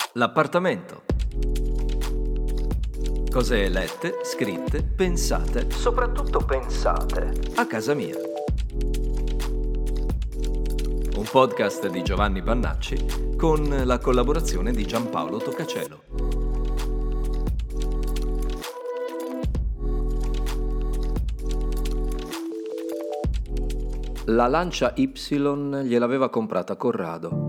L'appartamento. Cose lette, scritte, pensate, Soprattutto pensate. a casa mia. Un podcast di Giovanni Pannacci con la collaborazione di Giampaolo Toccacello. La Lancia Y gliel'aveva comprata Corrado.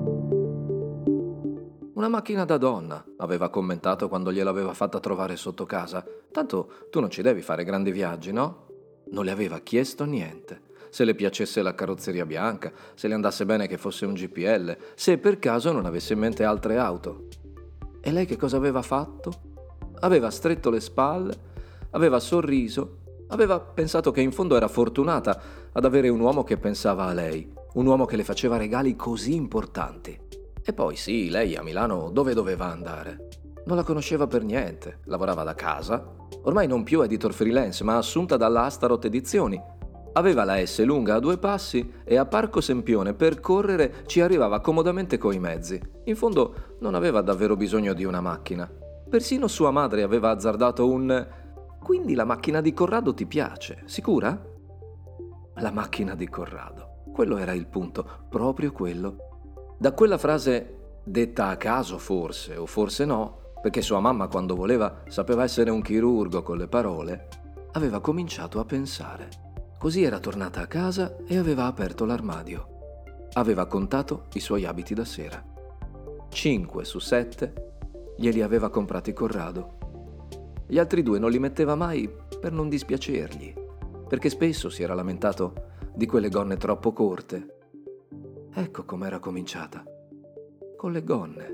Una macchina da donna, aveva commentato quando gliel'aveva fatta trovare sotto casa. Tanto tu non ci devi fare grandi viaggi, no? Non le aveva chiesto niente. Se le piacesse la carrozzeria bianca, se le andasse bene che fosse un GPL, se per caso non avesse in mente altre auto. E lei che cosa aveva fatto? Aveva stretto le spalle, aveva sorriso, aveva pensato che in fondo era fortunata ad avere un uomo che pensava a lei, un uomo che le faceva regali così importanti. E poi sì, lei a Milano dove doveva andare? Non la conosceva per niente, lavorava da casa, ormai non più editor freelance ma assunta dalla Astaroth Edizioni. Aveva la S lunga a 2 passi e a Parco Sempione per correre ci arrivava comodamente coi mezzi. In fondo non aveva davvero bisogno di una macchina. Persino sua madre aveva azzardato un «Quindi la macchina di Corrado ti piace, sicura?» La macchina di Corrado, quello era il punto, proprio quello. Da quella frase, detta a caso forse, o forse no, perché sua mamma quando voleva sapeva essere un chirurgo con le parole, aveva cominciato a pensare. Così era tornata a casa e aveva aperto l'armadio. Aveva contato i suoi abiti da sera. 5 su 7 glieli aveva comprati Corrado. Gli altri 2 non li metteva mai per non dispiacergli, perché spesso si era lamentato di quelle gonne troppo corte. Ecco com'era cominciata, con le gonne.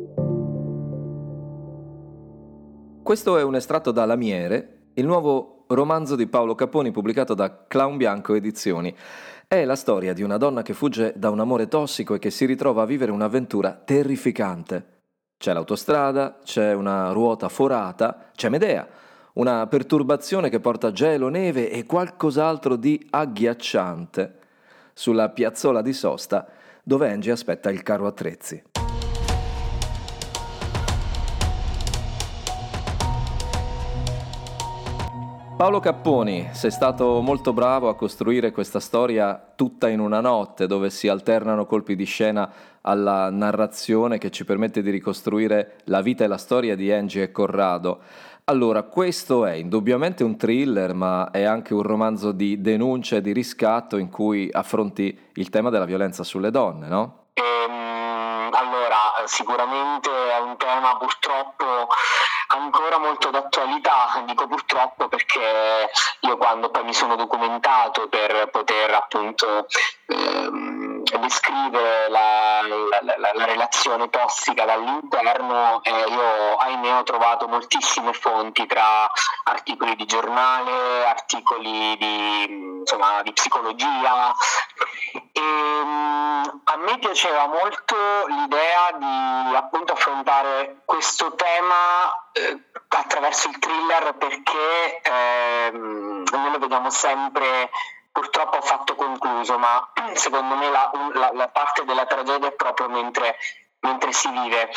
Questo è un estratto da Lamiere, il nuovo romanzo di Paolo Capponi pubblicato da Clown Bianco Edizioni. È la storia di una donna che fugge da un amore tossico e che si ritrova a vivere un'avventura terrificante. C'è l'autostrada, c'è una ruota forata, c'è Medea, una perturbazione che porta gelo, neve e qualcos'altro di agghiacciante sulla piazzola di sosta dove Angie aspetta il carro attrezzi. Paolo Capponi, sei stato molto bravo a costruire questa storia tutta in una notte, dove si alternano colpi di scena alla narrazione che ci permette di ricostruire la vita e la storia di Angie e Corrado. Allora, questo è indubbiamente un thriller, ma è anche un romanzo di denuncia e di riscatto in cui affronti il tema della violenza sulle donne, no? Allora, sicuramente è un tema purtroppo ancora molto d'attualità, dico purtroppo perché io quando poi mi sono documentato per poter appunto descrivere la relazione tossica dall'interno, io ahimè ho trovato moltissime fonti tra articoli di giornale, articoli di psicologia e a me piaceva molto l'idea di appunto affrontare questo tema attraverso il thriller perché noi lo vediamo sempre purtroppo affatto concluso, ma secondo me la parte della tragedia è proprio mentre si vive.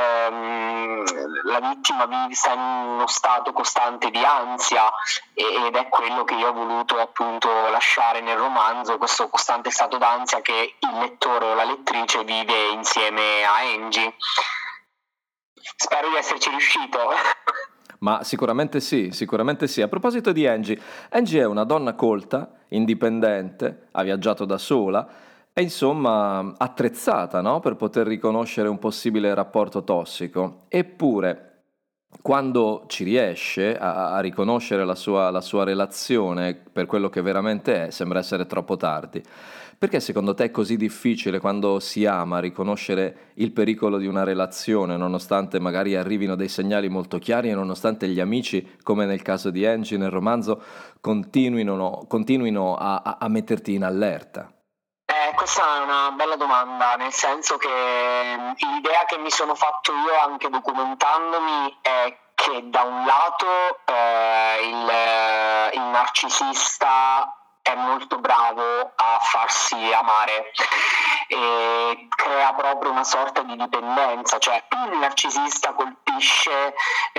La vittima sta in uno stato costante di ansia ed è quello che io ho voluto appunto lasciare nel romanzo, questo costante stato d'ansia che il lettore o la lettrice vive insieme a Angie. Spero di esserci riuscito. Ma sicuramente sì. A proposito di Angie è una donna colta, indipendente, ha viaggiato da sola e insomma attrezzata, no? Per poter riconoscere un possibile rapporto tossico. Eppure, quando ci riesce a riconoscere la sua relazione per quello che veramente è, sembra essere troppo tardi. Perché secondo te è così difficile quando si ama riconoscere il pericolo di una relazione, nonostante magari arrivino dei segnali molto chiari e nonostante gli amici, come nel caso di Angie nel romanzo, continuino a metterti in allerta? Questa è una bella domanda, nel senso che l'idea che mi sono fatto io anche documentandomi è che da un lato il narcisista è molto bravo a farsi amare e crea proprio una sorta di dipendenza, cioè il narcisista colpisce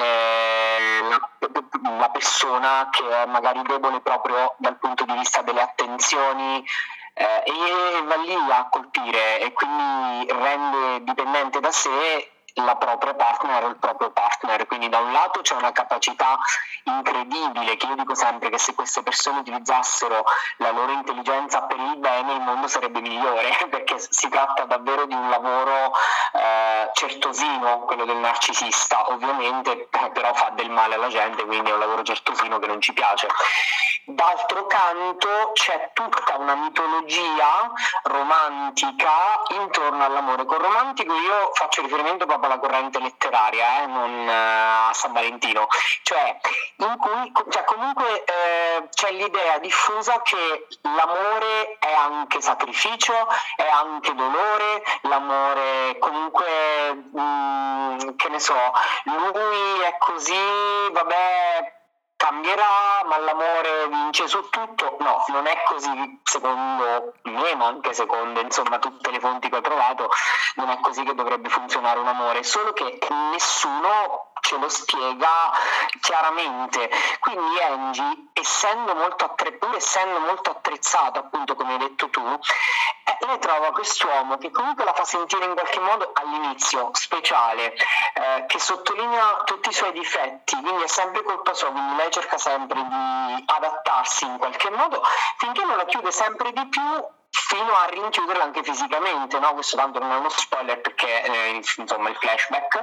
la persona che è magari debole proprio dal punto di vista delle attenzioni, e va lì a colpire e quindi rende dipendente da sé la propria partner o il proprio partner. Quindi da un lato c'è una capacità incredibile, che io dico sempre che se queste persone utilizzassero la loro intelligenza per il bene il mondo sarebbe migliore, perché si tratta davvero di un lavoro certosino, quello del narcisista, ovviamente, però fa del male alla gente, quindi è un lavoro certosino che non ci piace. D'altro canto c'è tutta una mitologia romantica intorno all'amore. Con romantico io faccio riferimento proprio alla corrente letteraria, non a San Valentino, cioè in cui comunque c'è l'idea diffusa che l'amore è anche sacrificio, è anche dolore, l'amore comunque che ne so, lui è così, vabbè, cambierà, ma l'amore vince su tutto. No, non è così secondo me, ma anche secondo insomma tutte le fonti che ho trovato, non è così che dovrebbe funzionare un amore, solo che nessuno ce lo spiega chiaramente. Quindi Angie, essendo molto attrezzata, appunto come hai detto tu, lei trova quest'uomo che comunque la fa sentire in qualche modo all'inizio speciale, che sottolinea tutti i suoi difetti, quindi è sempre colpa sua, quindi lei cerca sempre di adattarsi in qualche modo finché non la chiude sempre di più, fino a rinchiuderla anche fisicamente, no? Questo tanto non è uno spoiler perché insomma il flashback,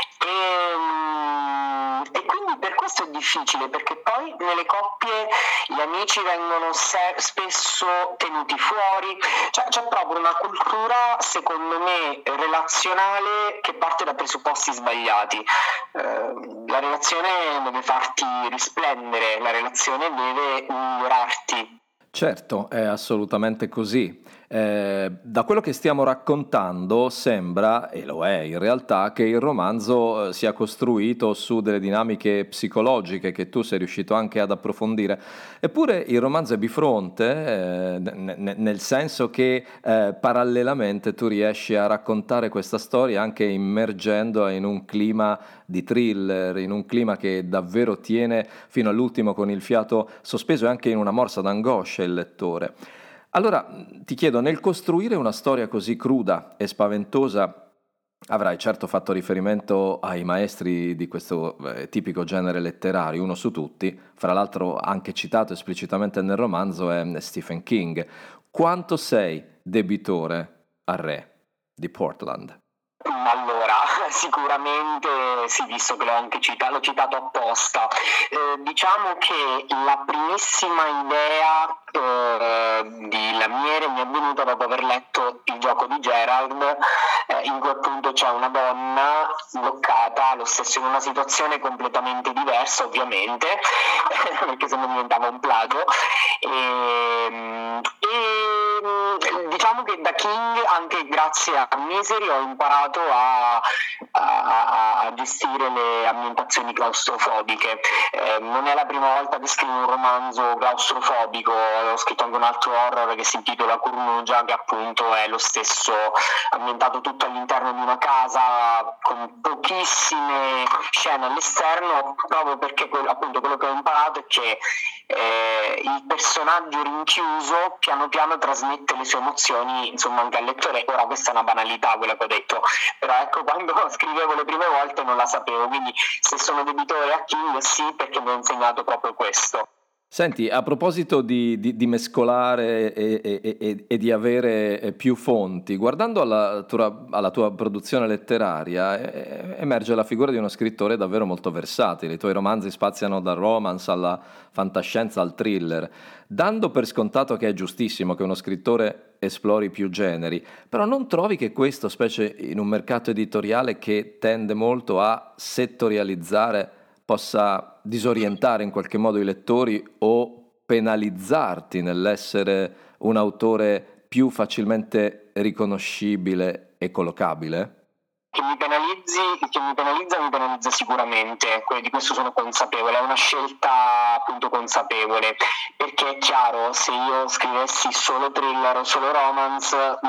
e quindi per questo è difficile, perché poi nelle coppie gli amici vengono spesso tenuti fuori, cioè c'è proprio una cultura secondo me relazionale che parte da presupposti sbagliati. La relazione deve farti risplendere, la relazione deve migliorarti. Certo, è assolutamente così. Da quello che stiamo raccontando sembra, e lo è in realtà, che il romanzo sia costruito su delle dinamiche psicologiche che tu sei riuscito anche ad approfondire. Eppure il romanzo è bifronte, nel senso che parallelamente tu riesci a raccontare questa storia anche immergendola in un clima di thriller, in un clima che davvero tiene fino all'ultimo con il fiato sospeso e anche in una morsa d'angoscia il lettore. Allora ti chiedo, nel costruire una storia così cruda e spaventosa, avrai certo fatto riferimento ai maestri di questo tipico genere letterario, uno su tutti, fra l'altro anche citato esplicitamente nel romanzo, è Stephen King. Quanto sei debitore al Re di Portland? Allora, sicuramente sì, visto che l'ho citato apposta. Diciamo che la primissima idea di Lamiere mi è venuta dopo aver letto Il gioco di Gerald, in cui appunto c'è una donna bloccata, lo stesso in una situazione completamente diversa ovviamente, perché se no diventava un plagio, e diciamo che da King, anche grazie a Misery, ho imparato a gestire le ambientazioni claustrofobiche. Non è la prima volta che scrivo un romanzo claustrofobico, ho scritto anche un altro horror che si intitola Cornugia, che appunto è lo stesso, ambientato tutto all'interno di una casa con pochissime scene all'esterno, proprio perché appunto quello che ho imparato è che il personaggio rinchiuso piano piano trasmette le sue emozioni insomma anche al lettore. Ora questa è una banalità quella che ho detto, però ecco, quando scrivevo le prime volte non la sapevo, quindi se sono debitore a King sì, perché mi ha insegnato proprio questo. Senti, a proposito di mescolare e di avere più fonti, guardando alla tua produzione letteraria, emerge la figura di uno scrittore davvero molto versatile. I tuoi romanzi spaziano dal romance alla fantascienza al thriller, dando per scontato che è giustissimo che uno scrittore esplori più generi, però non trovi che questo, specie in un mercato editoriale che tende molto a settorializzare, possa disorientare in qualche modo i lettori o penalizzarti nell'essere un autore più facilmente riconoscibile e collocabile? che mi penalizza sicuramente, di questo sono consapevole, è una scelta appunto consapevole, perché è chiaro, se io scrivessi solo thriller o solo romance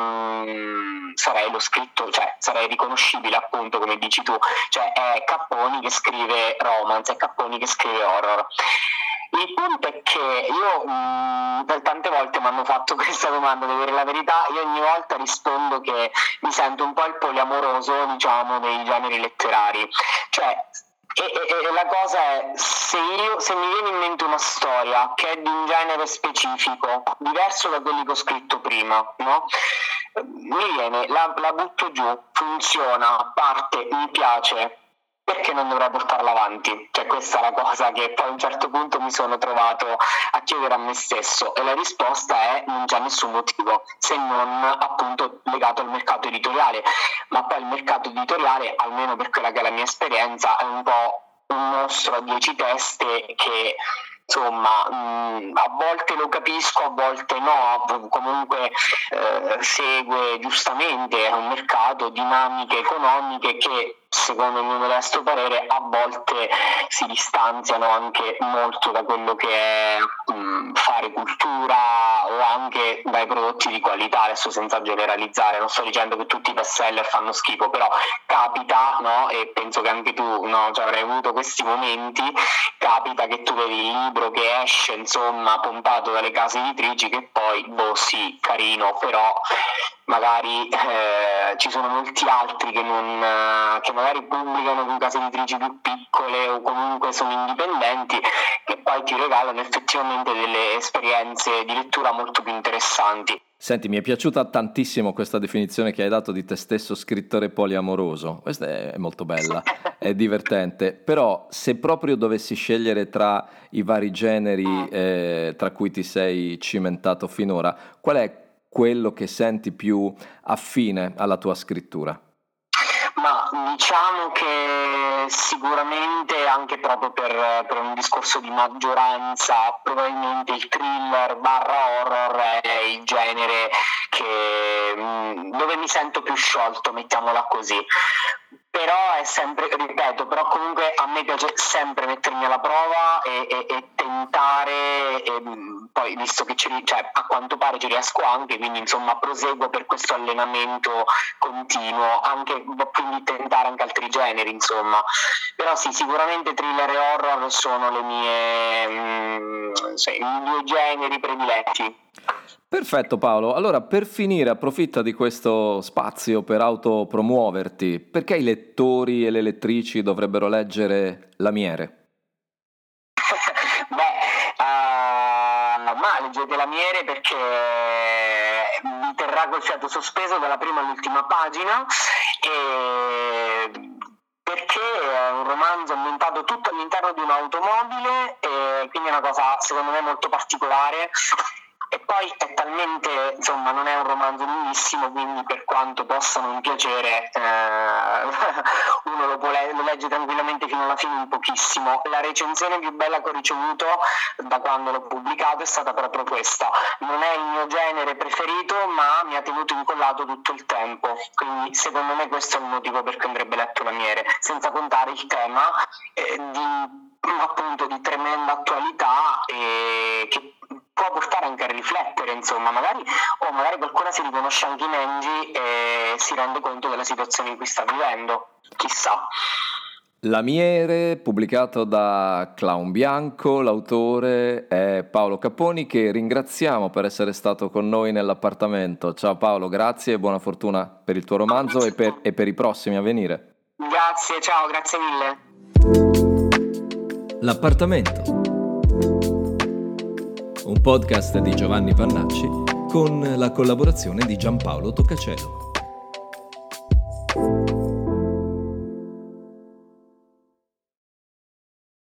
sarei lo scritto, cioè sarei riconoscibile appunto come dici tu, cioè è Capponi che scrive romance, è Capponi che scrive horror. Il punto è che io per tante volte mi hanno fatto questa domanda, devo dire la verità, io ogni volta rispondo che mi sento un po' il poliamoroso, diciamo, dei generi letterari, cioè e la cosa è, se mi viene in mente una storia che è di un genere specifico, diverso da quelli che ho scritto prima, no? Mi viene, la butto giù, funziona, parte, mi piace, perché non dovrei portarla avanti? Cioè questa è la cosa che poi a un certo punto mi sono trovato a chiedere a me stesso, e la risposta è non c'è nessun motivo, se non appunto legato al mercato editoriale. Ma poi il mercato editoriale, almeno per quella che è la mia esperienza, è un po' un mostro a 10 teste che insomma a volte lo capisco, a volte no, comunque segue giustamente, è un mercato, dinamiche economiche che secondo il mio modesto parere a volte si distanziano anche molto da quello che è fare cultura o anche dai prodotti di qualità, adesso senza generalizzare, non sto dicendo che tutti i bestseller fanno schifo, però capita, no? E penso che anche tu, no, cioè, avrai avuto questi momenti, capita che tu vedi il libro che esce insomma pompato dalle case editrici che poi sì, carino, però magari ci sono molti altri che magari pubblicano con case editrici più piccole o comunque sono indipendenti, che poi ti regalano effettivamente delle esperienze di lettura molto più interessanti. Senti, mi è piaciuta tantissimo questa definizione che hai dato di te stesso scrittore poliamoroso, questa è molto bella, è divertente, però se proprio dovessi scegliere tra i vari generi tra cui ti sei cimentato finora, qual è quello che senti più affine alla tua scrittura? Ma diciamo che sicuramente anche proprio per un discorso di maggioranza, probabilmente il thriller / horror è il genere dove mi sento più sciolto, mettiamola così. Però è sempre, ripeto, però comunque a me piace sempre mettermi alla prova e tentare, e poi visto che a quanto pare ci riesco anche, quindi insomma proseguo per questo allenamento continuo, anche quindi tentare anche altri generi, insomma. Però sì, sicuramente thriller e horror sono i miei generi prediletti. Perfetto Paolo, allora per finire approfitta di questo spazio per autopromuoverti, perché i lettori e le lettrici dovrebbero leggere Lamiere? Ma leggete Lamiere perché vi terrà col fiato sospeso dalla prima all'ultima pagina, e perché è un romanzo ambientato tutto all'interno di un'automobile, e quindi è una cosa secondo me molto particolare. E poi è talmente, insomma, non è un romanzo lunghissimo, quindi per quanto possa non piacere, uno lo legge tranquillamente fino alla fine in pochissimo. La recensione più bella che ho ricevuto da quando l'ho pubblicato è stata proprio questa: non è il mio genere preferito, ma mi ha tenuto incollato tutto il tempo, quindi secondo me questo è il motivo per cui andrebbe letto Lamiere, senza contare il tema di tremenda attualità che può portare anche a riflettere, insomma, magari qualcuno si riconosce anche in Angie e si rende conto della situazione in cui sta vivendo, chissà. Lamiere, pubblicato da Clown Bianco, l'autore è Paolo Capponi, che ringraziamo per essere stato con noi nell'appartamento. Ciao Paolo, grazie e buona fortuna per il tuo romanzo e per i prossimi a venire. Grazie, ciao, grazie mille. L'appartamento, un podcast di Giovanni Pannacci con la collaborazione di Giampaolo Toccacelo.